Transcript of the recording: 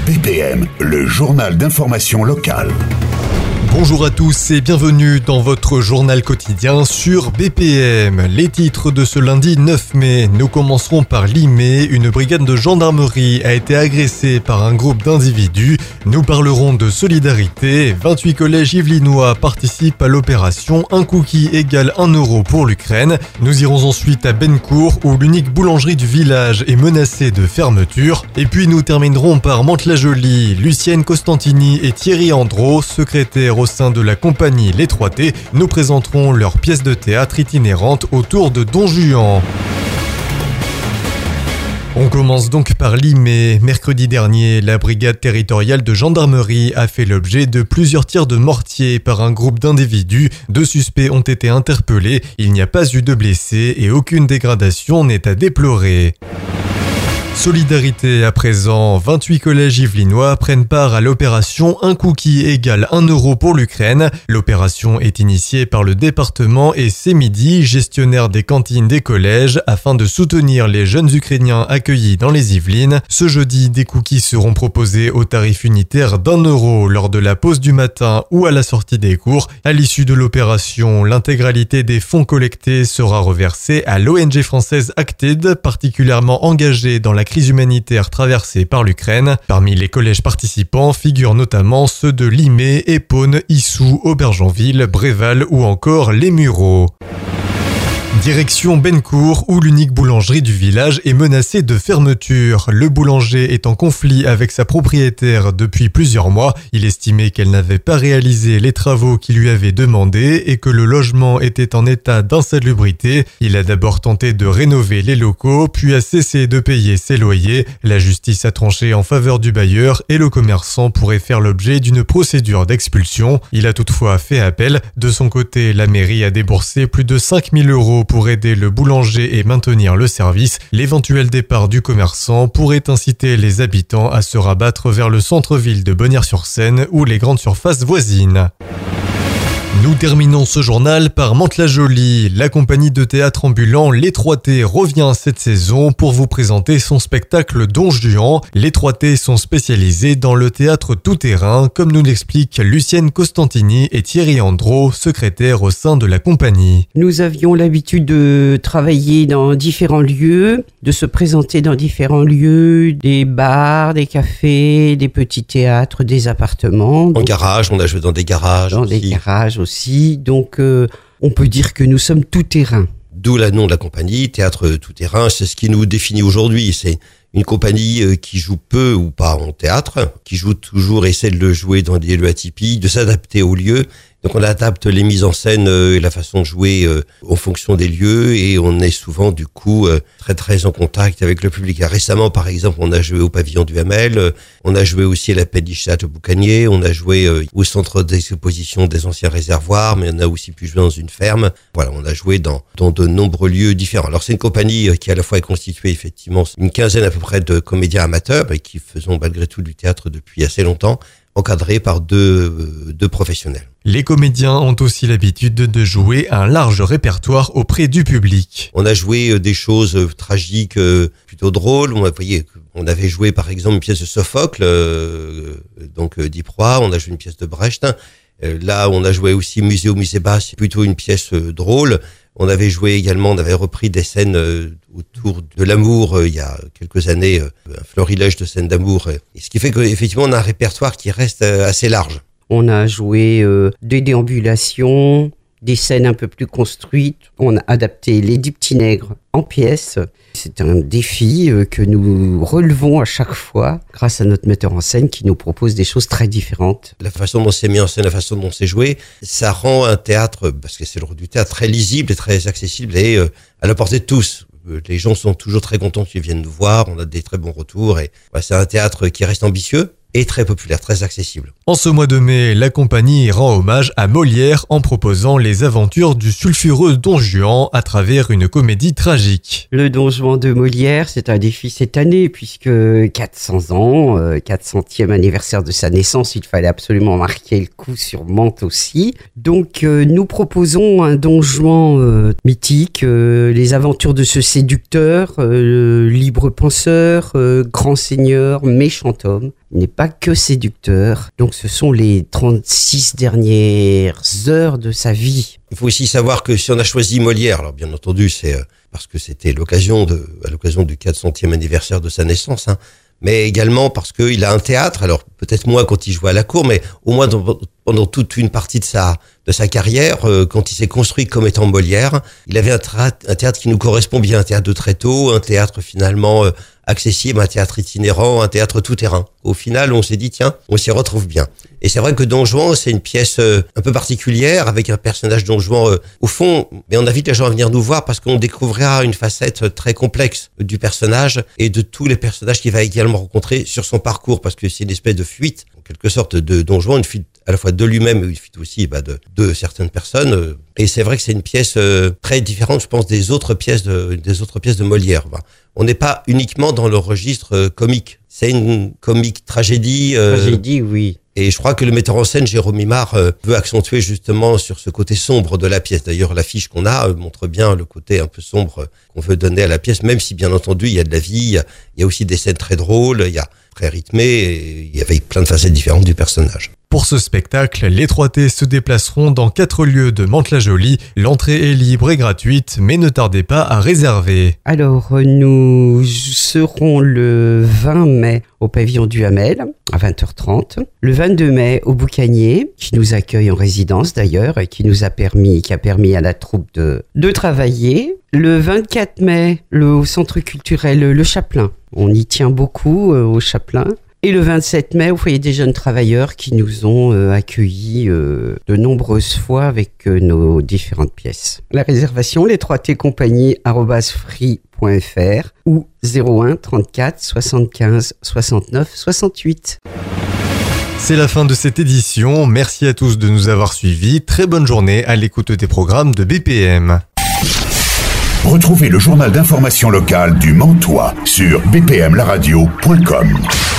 BPM, le journal d'information locale. Bonjour à tous et bienvenue dans votre journal quotidien sur BPM. Les titres de ce lundi 9 mai. Nous commencerons par Limay. Une brigade de gendarmerie a été agressée par un groupe d'individus. Nous parlerons de solidarité. 28 collèges yvelinois participent à l'opération Un cookie égale 1 euro pour l'Ukraine. Nous irons ensuite à Bennecourt où l'unique boulangerie du village est menacée de fermeture. Et puis nous terminerons par Mantes-la-Jolie. Lucienne Costantini et Thierry Andro, secrétaires au sein de la compagnie Les 3T, nous présenteront leur pièce de théâtre itinérante autour de Don Juan. On commence donc par Limay. Mercredi dernier, la brigade territoriale de gendarmerie a fait l'objet de plusieurs tirs de mortier par un groupe d'individus. 2 suspects ont été interpellés. Il n'y a pas eu de blessés et aucune dégradation n'est à déplorer. Solidarité à présent, 28 collèges yvelinois prennent part à l'opération Un cookie égale 1 euro pour l'Ukraine. L'opération est initiée par le département et C'est Midi, gestionnaire des cantines des collèges, afin de soutenir les jeunes Ukrainiens accueillis dans les Yvelines. Ce jeudi, des cookies seront proposés au tarif unitaire d'1 euro lors de la pause du matin ou à la sortie des cours. À l'issue de l'opération, l'intégralité des fonds collectés sera reversée à l'ONG française Acted, particulièrement engagée dans la crise humanitaire traversée par l'Ukraine. Parmi les collèges participants figurent notamment ceux de Limay, Épône, Issou, Aubergenville, Bréval ou encore Les Mureaux. Direction Bennecourt où l'unique boulangerie du village est menacée de fermeture. Le boulanger est en conflit avec sa propriétaire depuis plusieurs mois. Il estimait qu'elle n'avait pas réalisé les travaux qu'il lui avait demandés et que le logement était en état d'insalubrité. Il a d'abord tenté de rénover les locaux, puis a cessé de payer ses loyers. La justice a tranché en faveur du bailleur et le commerçant pourrait faire l'objet d'une procédure d'expulsion. Il a toutefois fait appel. De son côté, la mairie a déboursé plus de 5 000 € pour aider le boulanger et maintenir le service. L'éventuel départ du commerçant pourrait inciter les habitants à se rabattre vers le centre-ville de Bonnières-sur-Seine ou les grandes surfaces voisines. Nous terminons ce journal par Mantes-la-Jolie. La compagnie de théâtre ambulant Les 3T revient cette saison pour vous présenter son spectacle Don Juan. Les 3T sont spécialisés dans le théâtre tout-terrain, comme nous l'expliquent Lucienne Costantini et Thierry Andro, secrétaires au sein de la compagnie. Nous avions l'habitude de travailler dans différents lieux, de se présenter dans différents lieux, des bars, des cafés, des petits théâtres, des appartements. En garage, on a joué dans des garages aussi. Des garages aussi. Donc, on peut dire que nous sommes tout-terrain. D'où le nom de la compagnie, Théâtre Tout-Terrain. C'est ce qui nous définit aujourd'hui. C'est une compagnie qui joue peu ou pas en théâtre, qui joue toujours, essaie de le jouer dans des lieux atypiques, de s'adapter aux lieux. Donc on adapte les mises en scène et la façon de jouer en fonction des lieux et on est souvent du coup très très en contact avec le public. Récemment par exemple on a joué au pavillon du Hamel, on a joué aussi à la Pédichat au Boucanier, on a joué au centre d'exposition des anciens réservoirs, mais on a aussi pu jouer dans une ferme. Voilà, on a joué dans de nombreux lieux différents. Alors c'est une compagnie qui à la fois est constituée effectivement une quinzaine à peu près de comédiens amateurs et qui faisons malgré tout du théâtre depuis assez longtemps, encadrés par deux professionnels. Les comédiens ont aussi l'habitude de jouer un large répertoire auprès du public. On a joué des choses tragiques, plutôt drôles. On avait joué par exemple une pièce de Sophocle, donc d'Ypres. On a joué une pièce de Brecht. Là, on a joué aussi Musée au Musée Bas, c'est plutôt une pièce drôle. On avait joué également, on avait repris des scènes autour de l'amour il y a quelques années, un florilège de scènes d'amour. Et ce qui fait qu'effectivement, on a un répertoire qui reste assez large. On a joué des déambulations, des scènes un peu plus construites. On a adapté Les 10 petits nègres en pièces. C'est un défi que nous relevons à chaque fois grâce à notre metteur en scène qui nous propose des choses très différentes. La façon dont c'est mis en scène, la façon dont c'est joué, ça rend un théâtre, parce que c'est le rôle du théâtre, très lisible et très accessible et à la portée de tous. Les gens sont toujours très contents qu'ils viennent nous voir, on a des très bons retours et c'est un théâtre qui reste ambitieux et très populaire, très accessible. En ce mois de mai, la compagnie rend hommage à Molière en proposant les aventures du sulfureux Don Juan à travers une comédie tragique. Le Don Juan de Molière, c'est un défi cette année puisque 400 ans, 400e anniversaire de sa naissance, il fallait absolument marquer le coup sur Mantes aussi. Donc nous proposons un Don Juan mythique, les aventures de ce séducteur, libre penseur, grand seigneur, méchant homme. Il n'est pas que séducteur, donc ce sont les 36 dernières heures de sa vie. Il faut aussi savoir que si on a choisi Molière, alors bien entendu c'est parce que c'était à l'occasion du 400e anniversaire de sa naissance, mais également parce qu'il a un théâtre, alors peut-être moins quand il jouait à la cour, mais au moins pendant toute une partie de sa carrière, quand il s'est construit comme étant Molière, il avait un théâtre qui nous correspond bien, un théâtre de tréteau, un théâtre finalement accessible, un théâtre itinérant, un théâtre tout-terrain. Au final, on s'est dit, tiens, on s'y retrouve bien. Et c'est vrai que Don Juan, c'est une pièce un peu particulière, avec un personnage Don Juan au fond, mais on invite les gens à venir nous voir parce qu'on découvrira une facette très complexe du personnage et de tous les personnages qu'il va également rencontrer sur son parcours, parce que c'est une espèce de fuite, en quelque sorte, de Don Juan, une fuite à la fois de lui-même et une fuite aussi de certaines personnes. Et c'est vrai que c'est une pièce très différente, je pense, des autres pièces de Molière. On n'est pas uniquement dans le registre comique. C'est une comique tragédie. Tragédie, oui. Et je crois que le metteur en scène, Jérôme Imard, veut accentuer justement sur ce côté sombre de la pièce. D'ailleurs, l'affiche qu'on a montre bien le côté un peu sombre qu'on veut donner à la pièce, même si bien entendu, il y a de la vie, il y a aussi des scènes très drôles, il y a très rythmé, et il y avait plein de facettes différentes du personnage. Pour ce spectacle, les 3T se déplaceront dans 4 lieux de Mantes-la-Jolie. L'entrée est libre et gratuite, mais ne tardez pas à réserver. Alors, nous serons le 20 mai au pavillon du Hamel, à 20h30. Le 22 mai au Boucanier, qui nous accueille en résidence d'ailleurs, et qui a permis à la troupe de travailler. Le 24 mai, au centre culturel Le Chapelain. On y tient beaucoup au Chapelain. Et le 27 mai, au foyer des jeunes travailleurs qui nous ont accueillis de nombreuses fois avec nos différentes pièces. La réservation, les 3T compagnie @free.fr ou 01 34 75 69 68. C'est la fin de cette édition. Merci à tous de nous avoir suivis. Très bonne journée à l'écoute des programmes de BPM. Retrouvez le journal d'information locale du Mantois sur bpmlaradio.com.